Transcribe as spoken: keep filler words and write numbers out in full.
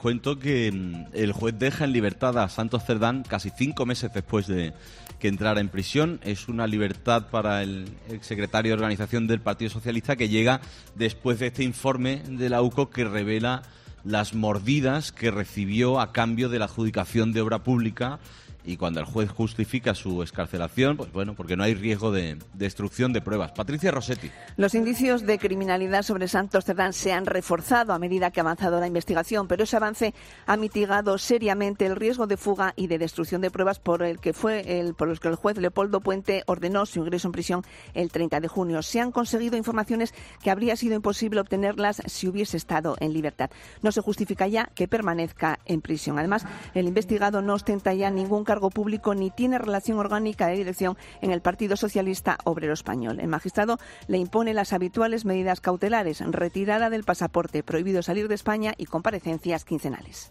Cuento que mm, el juez deja en libertad a Santos Cerdán casi cinco meses después de que entrara en prisión. Es una libertad para el exsecretario de organización del Partido Socialista que llega después de este informe de la U C O que revela las mordidas que recibió a cambio de la adjudicación de obra pública. Y cuando el juez justifica su excarcelación, pues bueno, porque no hay riesgo de destrucción de pruebas. Patricia Rossetti. Los indicios de criminalidad sobre Santos Cerdán se han reforzado a medida que ha avanzado la investigación, pero ese avance ha mitigado seriamente el riesgo de fuga y de destrucción de pruebas por el que fue el, por los que el juez Leopoldo Puente ordenó su ingreso en prisión el treinta de junio. Se han conseguido informaciones que habría sido imposible obtenerlas si hubiese estado en libertad. No se justifica ya que permanezca en prisión. Además, el investigado no ostenta ya ningún cargo público ni tiene relación orgánica de dirección en el Partido Socialista Obrero Español. El magistrado le impone las habituales medidas cautelares, retirada del pasaporte, prohibido salir de España y comparecencias quincenales.